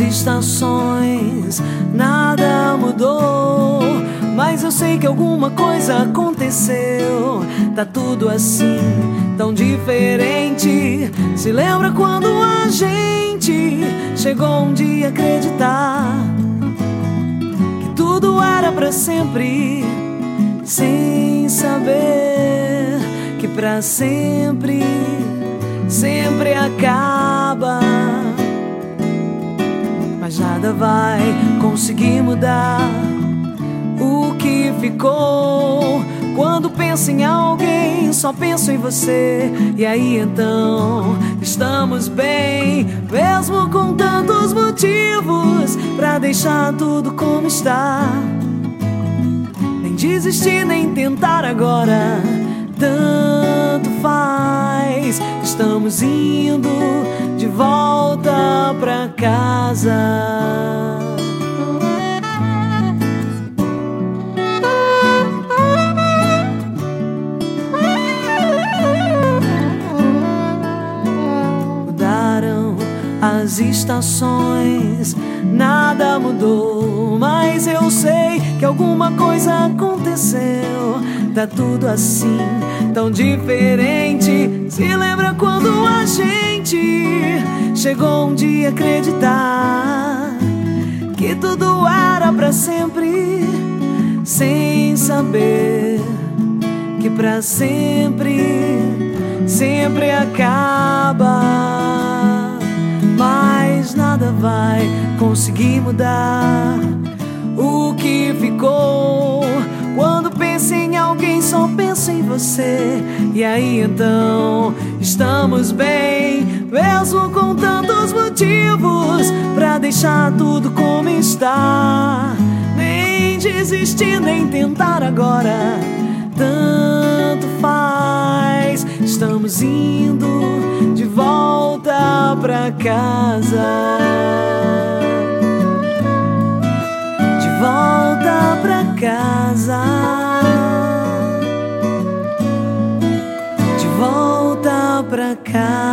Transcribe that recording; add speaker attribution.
Speaker 1: estações, nada mudou, mas eu sei que alguma coisa aconteceu. Tá tudo assim, tão diferente. Se lembra quando a gente chegou um dia a acreditar que tudo era pra sempre, sem saber que pra sempre, sempre acaba. Mas nada vai conseguir mudar o que ficou. Quando penso em alguém, só penso em você. E aí então estamos bem, mesmo com tantos motivos pra deixar tudo como está. Nem desistir, nem tentar agora, tanto faz. Estamos indo de volta pra casa. As estações, nada mudou, mas eu sei que alguma coisa aconteceu. Tá tudo assim, tão diferente. Se lembra quando a gente chegou um dia a acreditar que tudo era pra sempre, sem saber que pra sempre, sempre acaba. Mas nada vai conseguir mudar o que ficou. Quando penso em alguém, só penso em você. E aí então estamos bem, mesmo com tantos motivos pra deixar tudo como está. Nem desistir, nem tentar agora, tanto faz. Estamos indo de volta pra casa. De volta pra casa. De volta pra casa.